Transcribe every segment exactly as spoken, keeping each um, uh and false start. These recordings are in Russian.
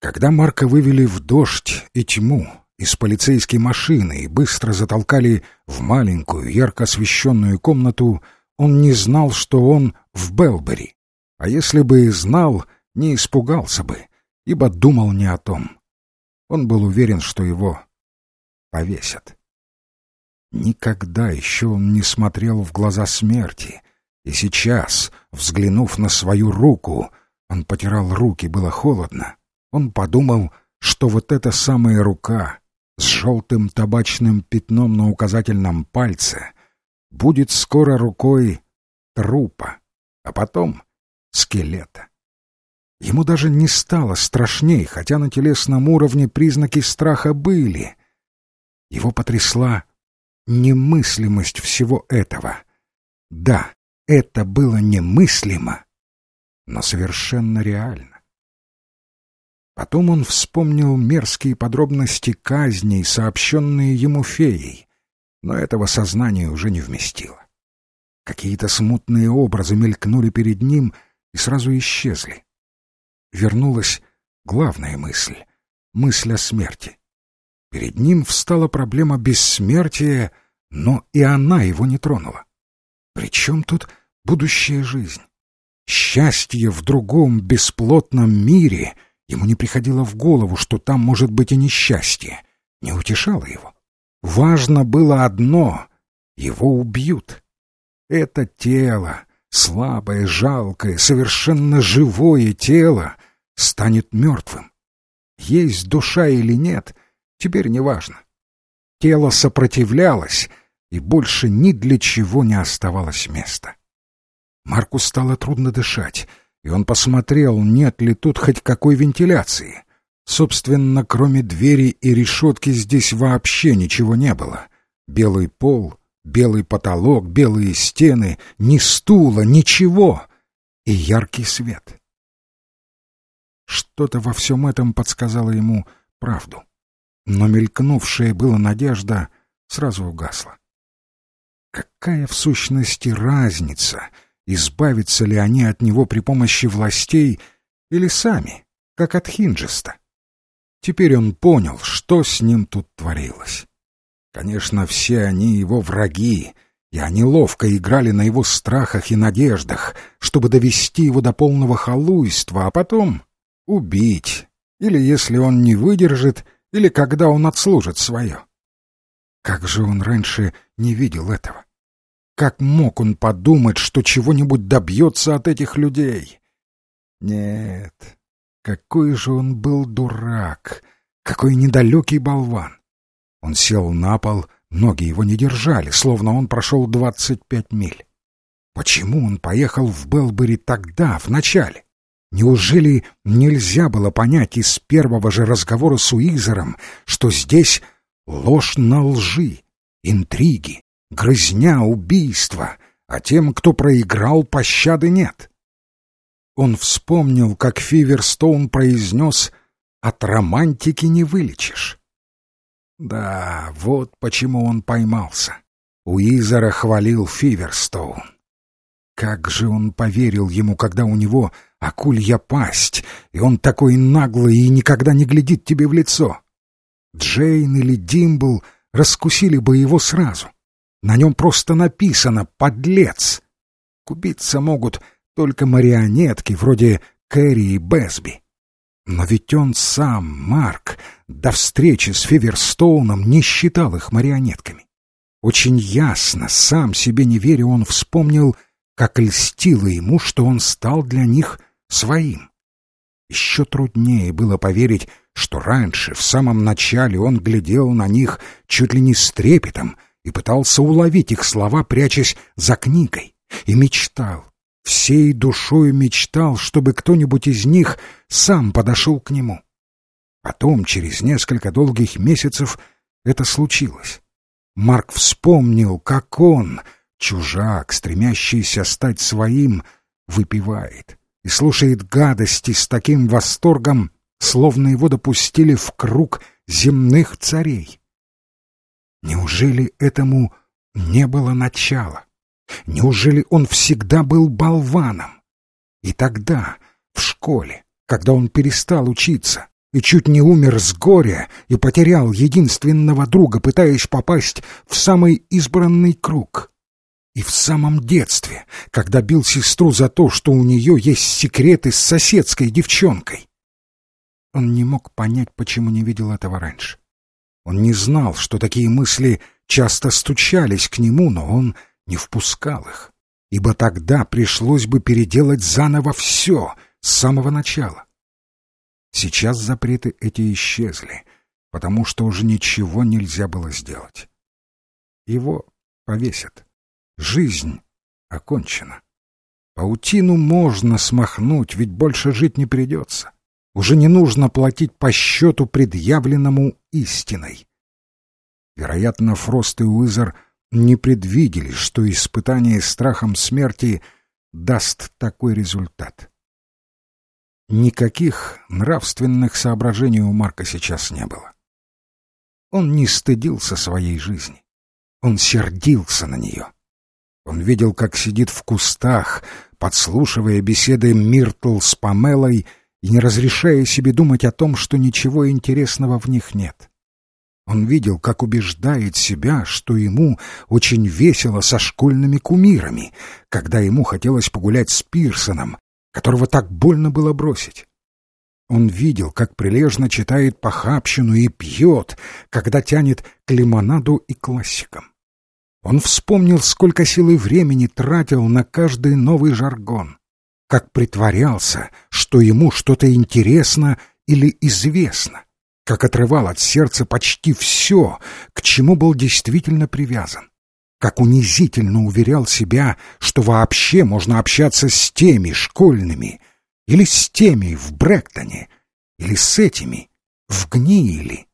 Когда Марка вывели в дождь и тьму из полицейской машины и быстро затолкали в маленькую, ярко освещенную комнату, он не знал, что он в Белбери. А если бы и знал, не испугался бы, ибо думал не о том. Он был уверен, что его повесят. Никогда еще он не смотрел в глаза смерти, и сейчас, взглянув на свою руку, он потирал руки, было холодно. Он подумал, что вот эта самая рука с желтым табачным пятном на указательном пальце будет скоро рукой трупа, а потом скелета. Ему даже не стало страшней, хотя на телесном уровне признаки страха были. Его потрясла немыслимость всего этого. Да, это было немыслимо, но совершенно реально. Потом он вспомнил мерзкие подробности казней, сообщенные ему феей, но этого сознание уже не вместило. Какие-то смутные образы мелькнули перед ним и сразу исчезли. Вернулась главная мысль — мысль о смерти. Перед ним встала проблема бессмертия, но и она его не тронула. Причем тут будущая жизнь? Счастье в другом бесплотном мире — ему не приходило в голову, что там может быть и несчастье. Не утешало его. Важно было одно — его убьют. Это тело, слабое, жалкое, совершенно живое тело, станет мертвым. Есть душа или нет, теперь не важно. Тело сопротивлялось, и больше ни для чего не оставалось места. Марку стало трудно дышать, и он посмотрел, нет ли тут хоть какой вентиляции. Собственно, кроме двери и решетки здесь вообще ничего не было. Белый пол, белый потолок, белые стены, ни стула, ничего. И яркий свет. Что-то во всем этом подсказало ему правду. Но мелькнувшая была надежда сразу угасла. Какая в сущности разница, избавятся ли они от него при помощи властей или сами, как от Хинджеста? Теперь он понял, что с ним тут творилось. Конечно, все они его враги, и они ловко играли на его страхах и надеждах, чтобы довести его до полного халуйства, а потом убить, или, если он не выдержит, или когда он отслужит свое. Как же он раньше не видел этого? Как мог он подумать, что чего-нибудь добьется от этих людей? Нет, какой же он был дурак, какой недалекий болван. Он сел на пол, ноги его не держали, словно он прошел двадцать пять миль. Почему он поехал в Белбери тогда, в начале? Неужели нельзя было понять из первого же разговора с Уизером, что здесь ложь на лжи, интриги, грызня, убийство, а тем, кто проиграл, пощады нет? Он вспомнил, как Фиверстоун произнес: «От романтики не вылечишь». Да, вот почему он поймался. Уизера хвалил Фиверстоун. Как же он поверил ему, когда у него акулья пасть, и он такой наглый и никогда не глядит тебе в лицо. Джейн или Димбл раскусили бы его сразу. На нем просто написано «подлец». Купиться могут только марионетки вроде Кэрри и Бэсби. Но ведь он сам, Марк, до встречи с Фиверстоуном не считал их марионетками. Очень ясно, сам себе не веря, он вспомнил, как льстило ему, что он стал для них своим. Еще труднее было поверить, что раньше, в самом начале, он глядел на них чуть ли не с трепетом и пытался уловить их слова, прячась за книгой, и мечтал, всей душою мечтал, чтобы кто-нибудь из них сам подошел к нему. Потом, через несколько долгих месяцев, это случилось. Марк вспомнил, как он, чужак, стремящийся стать своим, выпивает и слушает гадости с таким восторгом, словно его допустили в круг земных царей. Неужели этому не было начала? Неужели он всегда был болваном? И тогда, в школе, когда он перестал учиться и чуть не умер с горя и потерял единственного друга, пытаясь попасть в самый избранный круг. И в самом детстве, когда бил сестру за то, что у нее есть секреты с соседской девчонкой. Он не мог понять, почему не видел этого раньше. Он не знал, что такие мысли часто стучались к нему, но он не впускал их, ибо тогда пришлось бы переделать заново все с самого начала. Сейчас запреты эти исчезли, потому что уже ничего нельзя было сделать. Его повесят. Жизнь окончена. Паутину можно смахнуть, ведь больше жить не придется. Уже не нужно платить по счету, предъявленному истиной. Вероятно, Фрост и Уизер не предвидели, что испытание страхом смерти даст такой результат. Никаких нравственных соображений у Марка сейчас не было. Он не стыдился своей жизни. Он сердился на нее. Он видел, как сидит в кустах, подслушивая беседы Миртл с Памелой и не разрешая себе думать о том, что ничего интересного в них нет. Он видел, как убеждает себя, что ему очень весело со школьными кумирами, когда ему хотелось погулять с Пирсоном, которого так больно было бросить. Он видел, как прилежно читает похабщину и пьет, когда тянет к лимонаду и классикам. Он вспомнил, сколько сил и времени тратил на каждый новый жаргон, как притворялся, что ему что-то интересно или известно, как отрывал от сердца почти все, к чему был действительно привязан, как унизительно уверял себя, что вообще можно общаться с теми школьными, или с теми в Брэктоне, или с этими в Гнииле.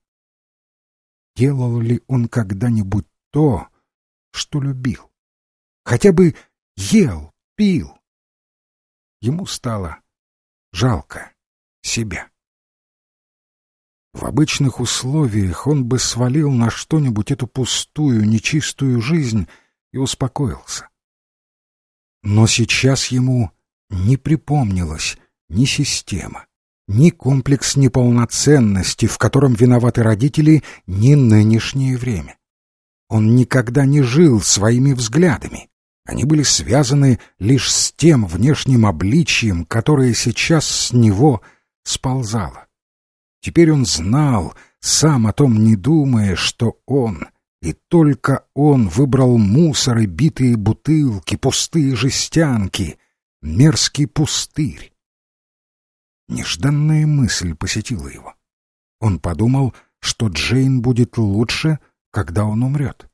Делал ли он когда-нибудь то, что любил? Хотя бы ел, пил. Ему стало жалко себя. В обычных условиях он бы свалил на что-нибудь эту пустую, нечистую жизнь и успокоился. Но сейчас ему не припомнилась ни система, ни комплекс неполноценности, в котором виноваты родители, ни нынешнее время. Он никогда не жил своими взглядами. Они были связаны лишь с тем внешним обличием, которое сейчас с него сползало. Теперь он знал, сам о том не думая, что он, и только он, выбрал мусор и битые бутылки, пустые жестянки, мерзкий пустырь. Нежданная мысль посетила его. Он подумал, что Джейн будет лучше, когда он умрет.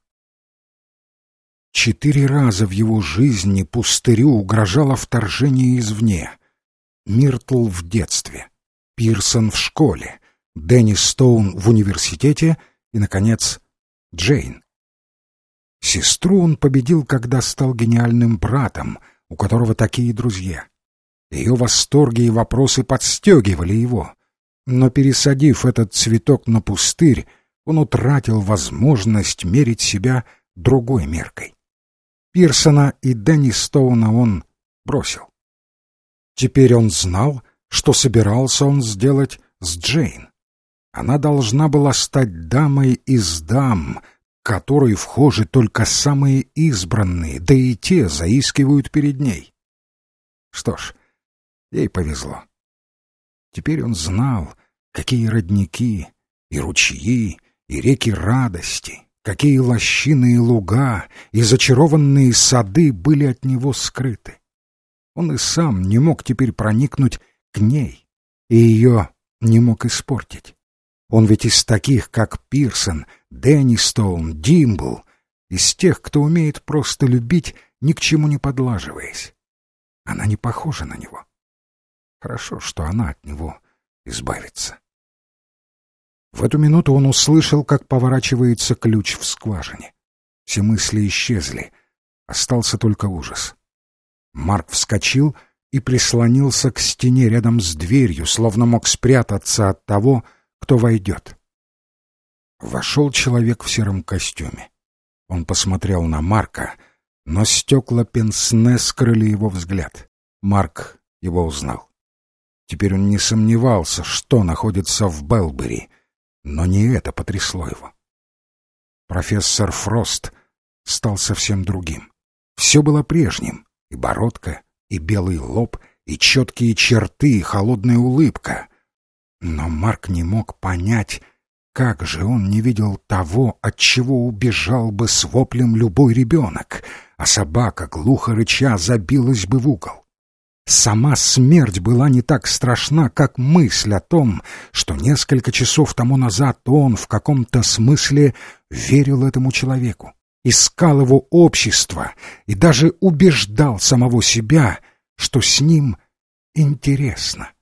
Четыре раза в его жизни пустырю угрожало вторжение извне. Миртл в детстве, Пирсон в школе, Дэнни Стоун в университете и, наконец, Джейн. Сестру он победил, когда стал гениальным братом, у которого такие друзья. Ее восторги и вопросы подстегивали его. Но, пересадив этот цветок на пустырь, он утратил возможность мерить себя другой меркой. Пирсона и Дэнни Стоуна он бросил. Теперь он знал, что собирался он сделать с Джейн. Она должна была стать дамой из дам, к которой вхожи только самые избранные, да и те заискивают перед ней. Что ж, ей повезло. Теперь он знал, какие родники и ручьи, и реки радости, какие лощины и луга, и зачарованные сады были от него скрыты. Он и сам не мог теперь проникнуть к ней, и ее не мог испортить. Он ведь из таких, как Пирсон, Дэнни Стоун, Димбл, из тех, кто умеет просто любить, ни к чему не подлаживаясь. Она не похожа на него. Хорошо, что она от него избавится. В эту минуту он услышал, как поворачивается ключ в скважине. Все мысли исчезли. Остался только ужас. Марк вскочил и прислонился к стене рядом с дверью, словно мог спрятаться от того, кто войдет. Вошел человек в сером костюме. Он посмотрел на Марка, но стекла пенсне скрыли его взгляд. Марк его узнал. Теперь он не сомневался, что находится в Белбери, но не это потрясло его. Профессор Фрост стал совсем другим. Все было прежним: и бородка, и белый лоб, и четкие черты, и холодная улыбка. Но Марк не мог понять, как же он не видел того, от чего убежал бы с воплем любой ребенок, а собака, глухо рыча, забилась бы в угол. Сама смерть была не так страшна, как мысль о том, что несколько часов тому назад он в каком-то смысле верил этому человеку, искал его общество и даже убеждал самого себя, что с ним интересно.